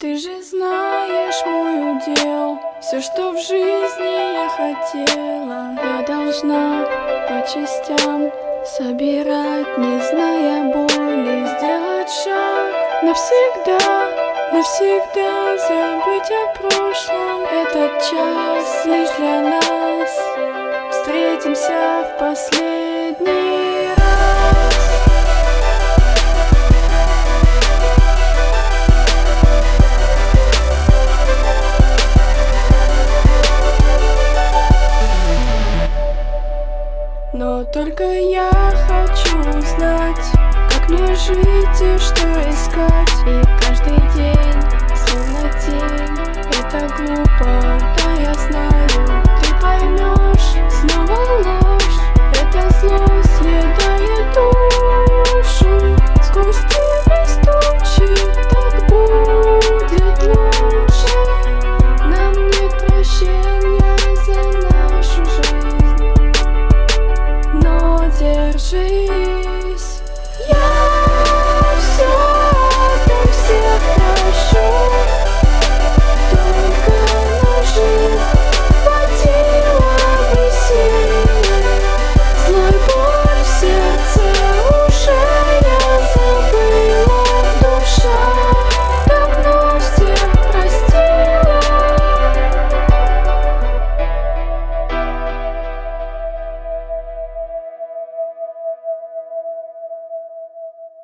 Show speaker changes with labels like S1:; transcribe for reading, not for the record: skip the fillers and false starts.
S1: Ты же знаешь мой удел, все, что в жизни я хотела, я должна по частям собирать, не зная боли, сделать шаг навсегда, навсегда забыть о прошлом. Этот час лишь для нас, встретимся в последний